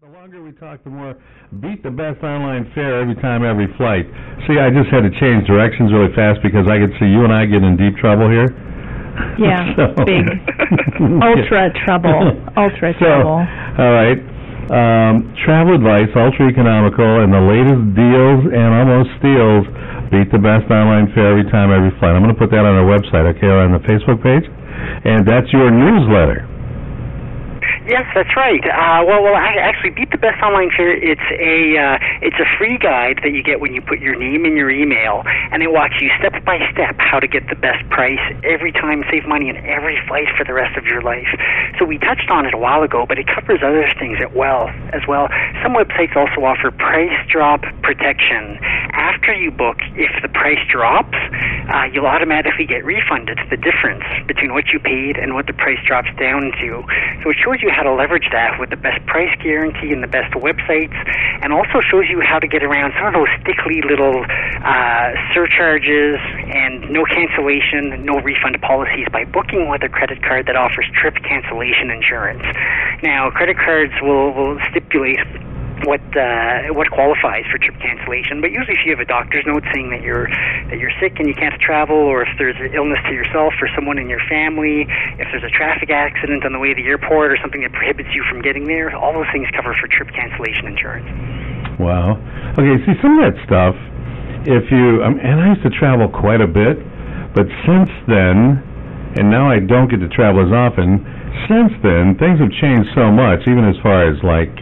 The longer we talk, the more beat the best online fare every time, every flight. See, I just had to change directions really fast because I could see you and I get in deep trouble here. Yeah, big. Ultra trouble. Trouble. All right. Travel advice, ultra economical, and the latest deals and almost steals beat the best online fare every time, every flight. I'm going to put that on our website, okay, or on the Facebook page. And that's your newsletter. Yes, that's right. I actually beat the best online fare. It's a free guide that you get when you put your name in your email, and it walks you step by step how to get the best price every time, save money in every flight for the rest of your life. So we touched on it a while ago, but it covers other things as well. Some websites also offer price drop protection. After you book, if the price drops, you'll automatically get refunded the difference between what you paid and what the price drops down to. So it shows you how to leverage that with the best price guarantee and the best websites, and also shows you how to get around some of those stickly little surcharges and no cancellation, no refund policies by booking with a credit card that offers trip cancellation insurance. Now, credit cards will stipulate what qualifies for trip cancellation, but usually if you have a doctor's note saying that you're sick and you can't travel, or if there's an illness to yourself or someone in your family, if there's a traffic accident on the way to the airport or something that prohibits you from getting there, all those things cover for trip cancellation insurance. Wow. Okay, see, some of that stuff, and I used to travel quite a bit, but since then, and now I don't get to travel as often, since then, things have changed so much, even as far as like,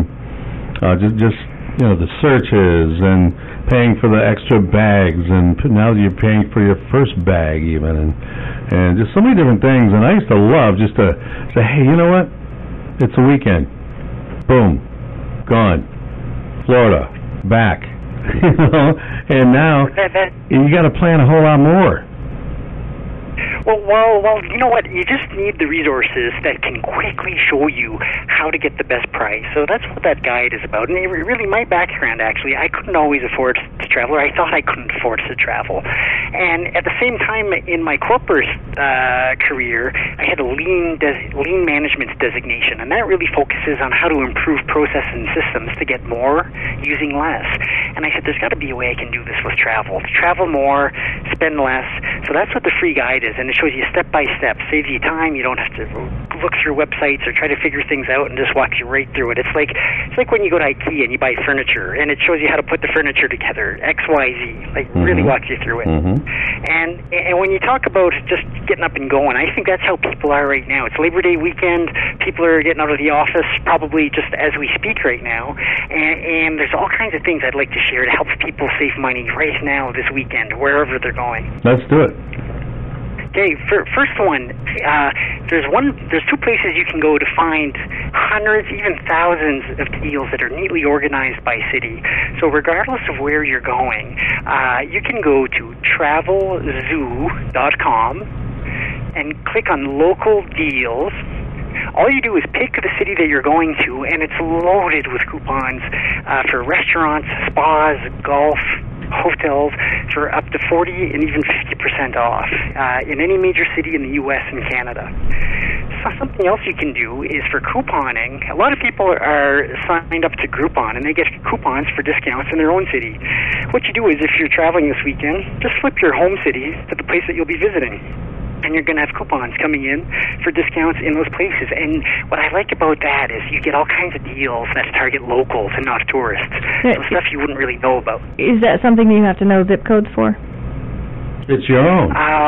the searches and paying for the extra bags, and now you're paying for your first bag even, and just so many different things. And I used to love just to say, hey, you know what? It's a weekend. Boom. Gone. Florida. Back. And now you got to plan a whole lot more. Well, you know what? You just need the resources that can quickly show you how to get the best price. So that's what that guide is about. And really, my background, actually, I couldn't always afford to travel, or I thought I couldn't afford to travel. And at the same time, in my corporate career, I had a lean management designation, and that really focuses on how to improve process and systems to get more using less. And I said, there's got to be a way I can do this with travel. Travel more, spend less. So that's what the free guide is. And it shows you step by step, saves you time. You don't have to look through websites or try to figure things out, and just walks you right through it. It's like when you go to IKEA and you buy furniture, and it shows you how to put the furniture together, XYZ, really walks you through it. And when you talk about just getting up and going, I think that's how people are right now. It's Labor Day weekend. People are getting out of the office probably just as we speak right now, and there's all kinds of things I'd like to share to help people save money right now this weekend, wherever they're going. Let's do it. Okay, first one, there's two places you can go to find hundreds, even thousands of deals that are neatly organized by city. So regardless of where you're going, you can go to travelzoo.com and click on local deals. All you do is pick the city that you're going to, and it's loaded with coupons for restaurants, spas, golf, hotels for up to 40 and even 50% off in any major city in the U.S. and Canada. So something else you can do is for couponing. A lot of people are signed up to Groupon, and they get coupons for discounts in their own city. What you do is, if you're traveling this weekend, just flip your home city to the place that you'll be visiting, and you're going to have coupons coming in for discounts in those places. And what I like about that is you get all kinds of deals that target locals and not tourists. So stuff you wouldn't really know about. Is that something you have to know zip codes for? It's your own.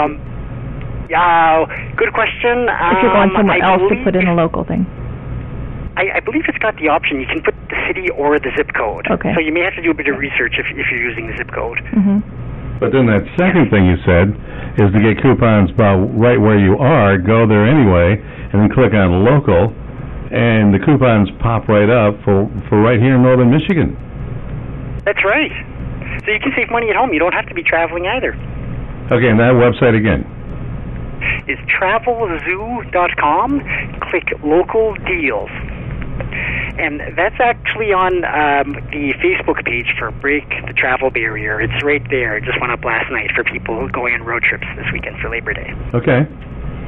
Good question. If you're going somewhere else to put in a local thing. I believe it's got the option. You can put the city or the zip code. Okay. So you may have to do a bit of research if you're using the zip code. But then that second thing you said is to get coupons about right where you are, go there anyway, and then click on local, and the coupons pop right up for right here in northern Michigan. That's right. So you can save money at home. You don't have to be traveling either. Okay, and that website again? Is travelzoo.com. Click local deals. And that's actually on the Facebook page for Break the Travel Barrier. It's right there. It just went up last night for people going on road trips this weekend for Labor Day. Okay.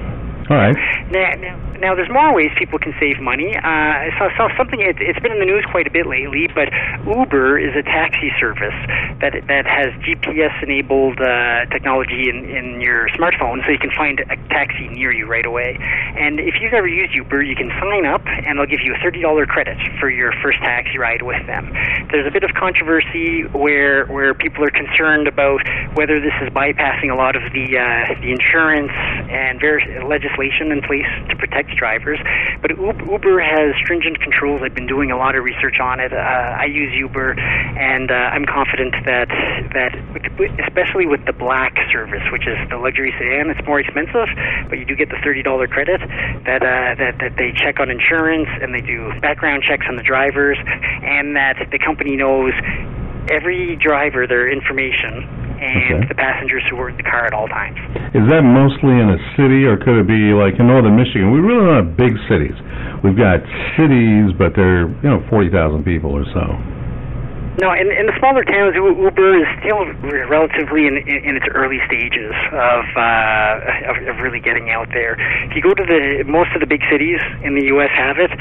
All right. Now, there's more ways people can save money. I saw something. It's been in the news quite a bit lately, but Uber is a taxi service that has GPS-enabled technology in your smartphone, so you can find a taxi near you right away. And if you've ever used Uber, you can sign up, and they'll give you a $30 credit for your first taxi ride with them. There's a bit of controversy where people are concerned about whether this is bypassing a lot of the insurance and various legislation in place to protect drivers. But Uber has stringent controls. I've been doing a lot of research on it. I use Uber, and I'm confident that especially with the Black service, which is the luxury sedan, it's more expensive, but you do get the $30 credit. That they check on insurance and they do background checks on the drivers, and that the company knows every driver, their information, and the passengers who were in the car at all times. Is that mostly in a city, or could it be like in northern Michigan? We really don't have big cities. We've got cities, but they're 40,000 people or so. No, in the smaller towns, Uber is still relatively in its early stages of really getting out there. If you go to most of the big cities in the U.S. have it,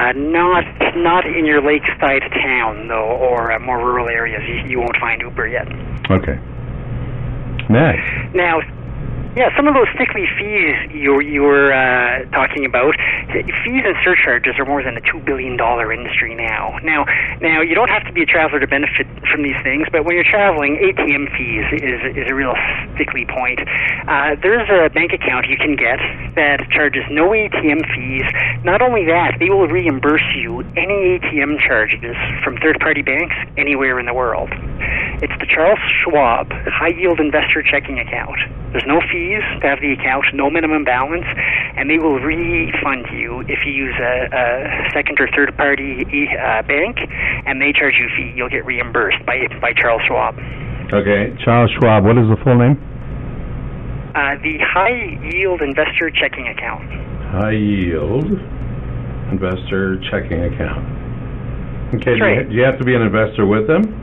not in your lakeside town though, or more rural areas. You won't find Uber yet. Okay. Next. Now, yeah, some of those stickly fees you were talking about, fees and surcharges are more than a $2 billion industry now. Now, you don't have to be a traveler to benefit from these things, but when you're traveling, ATM fees is a real stickly point. There's a bank account you can get that charges no ATM fees. Not only that, they will reimburse you any ATM charges from third-party banks anywhere in the world. It's the Charles Schwab High Yield Investor Checking Account. There's no fees to have the account, no minimum balance, and they will refund you if you use a second or third party bank, and they charge you a fee. You'll get reimbursed by Charles Schwab. Okay, Charles Schwab. What is the full name? The High Yield Investor Checking Account. High Yield Investor Checking Account. Okay, right. Do you have to be an investor with them?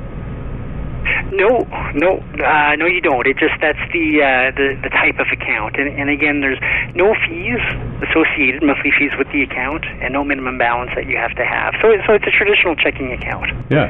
No, you don't. That's the type of account, and again, there's no fees associated, monthly fees with the account, and no minimum balance that you have to have. So it's a traditional checking account. Yeah,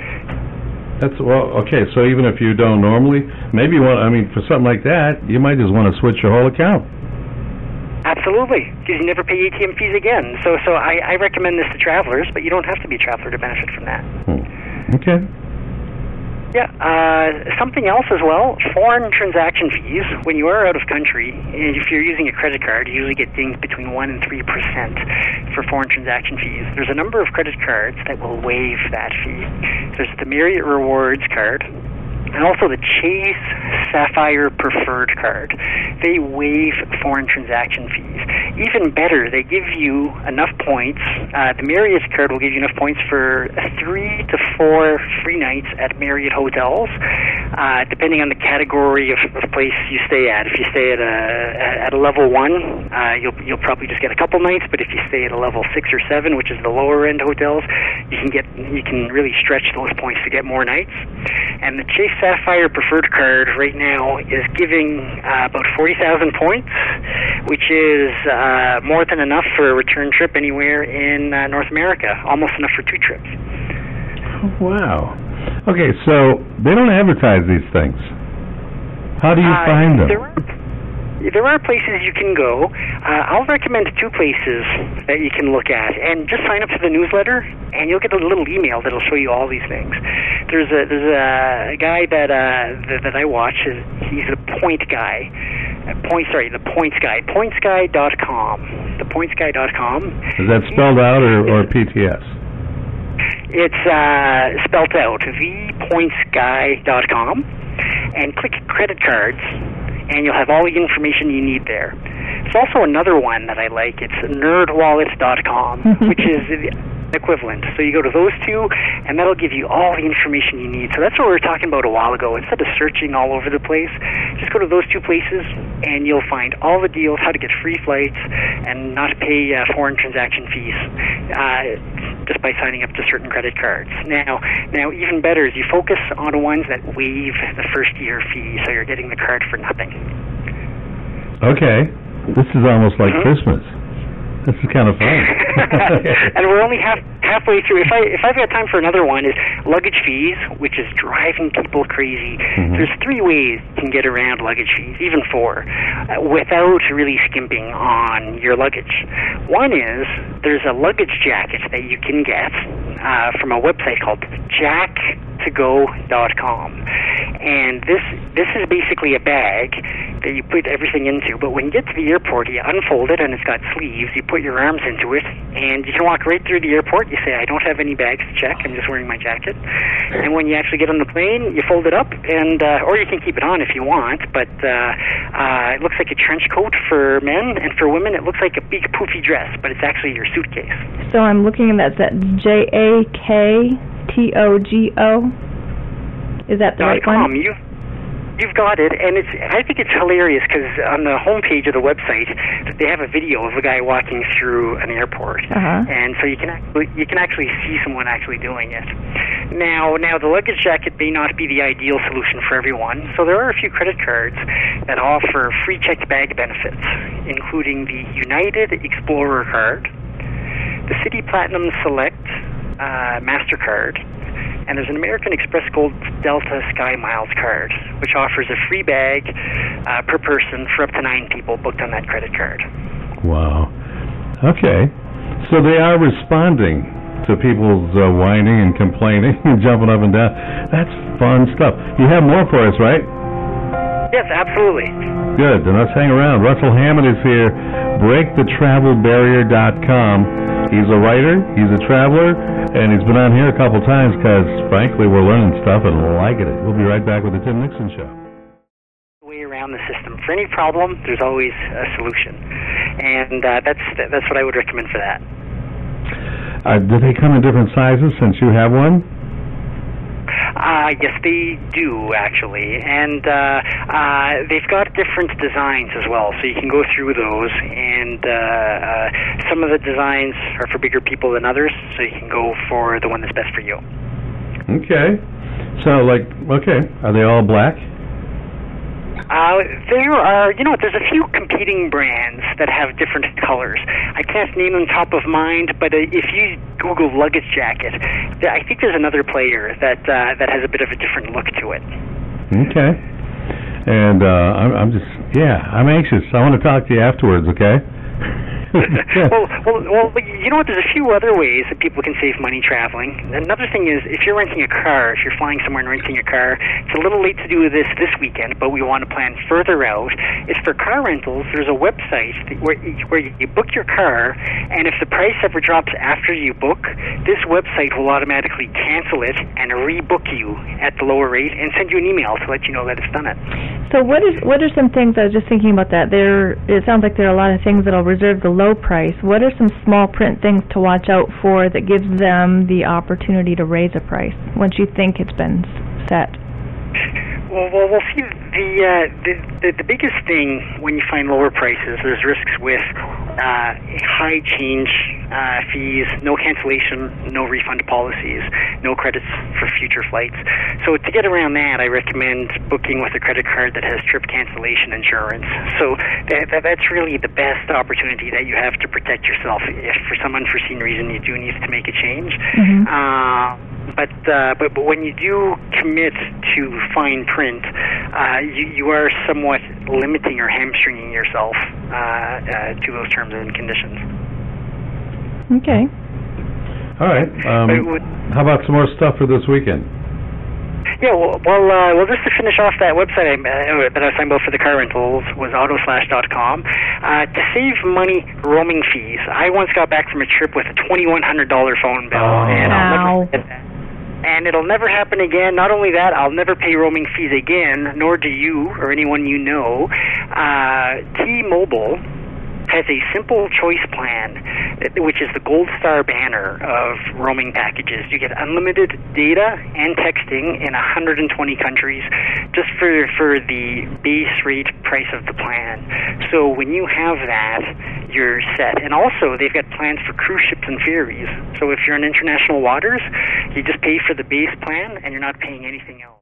okay. So even if you don't normally, maybe for something like that, you might just want to switch your whole account. Absolutely, because you never pay ATM fees again. So I recommend this to travelers, but you don't have to be a traveler to benefit from that. Okay. Yeah, something else as well, foreign transaction fees. When you are out of country, and if you're using a credit card, you usually get dinged between 1% and 3% for foreign transaction fees. There's a number of credit cards that will waive that fee. There's the Marriott Rewards card, and also the Chase Sapphire Preferred card. They waive foreign transaction fees. Even better, they give you enough points. The Marriott card will give you enough points for 3 to 4 free nights at Marriott hotels, depending on the category of place you stay at. If you stay at a level 1, you'll probably just get a couple nights. But if you stay at a level 6 or 7, which is the lower end hotels, you can really stretch those points to get more nights. And the Chase Sapphire Preferred card right now is giving about 40,000 points, which is more than enough for a return trip anywhere in North America, almost enough for 2 trips. Wow. Okay, so they don't advertise these things. How do you find them? There are places you can go. I'll recommend 2 places that you can look at, and just sign up for the newsletter, and you'll get a little email that'll show you all these things. There's a guy that I watch. He's a point guy. The Points Guy. Pointsguy.com. ThePointsGuy.com. Is that spelled out or PTS? It's spelled out. ThePointsGuy.com, and click credit cards, and you'll have all the information you need there. There's also another one that I like. It's nerdwallet.com, which is the equivalent. So you go to those 2, and that'll give you all the information you need. So that's what we were talking about a while ago. Instead of searching all over the place, just go to those 2 places, and you'll find all the deals, how to get free flights, and not pay foreign transaction fees just by signing up to certain credit cards. Now, even better is you focus on the ones that waive the first year fee, so you're getting the card for nothing. Okay. This is almost like Christmas. This is kind of fun. And we're only halfway through. If I've got time for another one, is luggage fees, which is driving people crazy. There's 3 ways you can get around luggage fees, even 4, without really skimping on your luggage. One is there's a luggage jacket that you can get from a website called jacktogo.com. And this is basically a bag that you put everything into, but when you get to the airport, you unfold it, and it's got sleeves. You put your arms into it, and you can walk right through the airport. You say, I don't have any bags to check, I'm just wearing my jacket. And when you actually get on the plane, you fold it up, and or you can keep it on if you want, but it looks like a trench coat for men, and for women, it looks like a big poofy dress, but it's actually your suitcase. So I'm looking at that JAKTOGO. Is that the right one? You've got it, and I think it's hilarious because on the homepage of the website, they have a video of a guy walking through an airport, and so you can actually see someone actually doing it. Now the luggage jacket may not be the ideal solution for everyone, so there are a few credit cards that offer free checked bag benefits, including the United Explorer card, the Citi Platinum Select MasterCard, and there's an American Express Gold Delta Sky Miles card, which offers a free bag per person for up to 9 people booked on that credit card. Wow. Okay. So they are responding to people's whining and complaining and jumping up and down. That's fun stuff. You have more for us, right? Yes, absolutely. Good. Then let's hang around. Russell Hammond is here. BreakTheTravelBarrier.com. He's a writer, he's a traveler, and he's been on here a couple times because, frankly, we're learning stuff and liking it. We'll be right back with the Tim Nixon Show. Way around the system. For any problem, there's always a solution, and that's what I would recommend for that. Do they come in different sizes since you have one? Yes, they do, actually, and they've got different designs as well, so you can go through those, and some of the designs are for bigger people than others, so you can go for the one that's best for you. Okay. So, are they all black? There are, there's a few competing brands that have different colors. I can't name them top of mind, but if you Google luggage jacket, I think there's another player that has a bit of a different look to it. Okay. And I'm anxious. I want to talk to you afterwards, okay? Well, you know what? There's a few other ways that people can save money traveling. Another thing is, if you're renting a car, if you're flying somewhere and renting a car, it's a little late to do this weekend, but we want to plan further out. It's for car rentals. There's a website where you book your car, and if the price ever drops after you book, this website will automatically cancel it and rebook you at the lower rate and send you an email to let you know that it's done it. So what are some things, I was just thinking about that, it sounds like there are a lot of things that will reserve the low price. What are some small print things to watch out for that gives them the opportunity to raise a price once you think it's been set? Well, we'll see. The biggest thing when you find lower prices, there's risks with high change fees, no cancellation, no refund policies, no credits for future flights. So to get around that, I recommend booking with a credit card that has trip cancellation insurance. So that's really the best opportunity that you have to protect yourself if for some unforeseen reason you do need to make a change. But when you do commit to fine print, you are somewhat limiting or hamstringing yourself to those terms and conditions. Okay. All right. How about some more stuff for this weekend? Yeah, well, just to finish off that website that I signed up for the car rentals was autoslash.com. To save money roaming fees, I once got back from a trip with a $2,100 phone bill, and I'll never forget that. And it'll never happen again. Not only that, I'll never pay roaming fees again, nor do you or anyone you know. T-Mobile has a simple choice plan, which is the Gold Star banner of roaming packages. You get unlimited data and texting in 120 countries just for the base rate price of the plan. So when you have that, you're set. And also, they've got plans for cruise ships and ferries. So if you're in international waters, you just pay for the base plan and you're not paying anything else.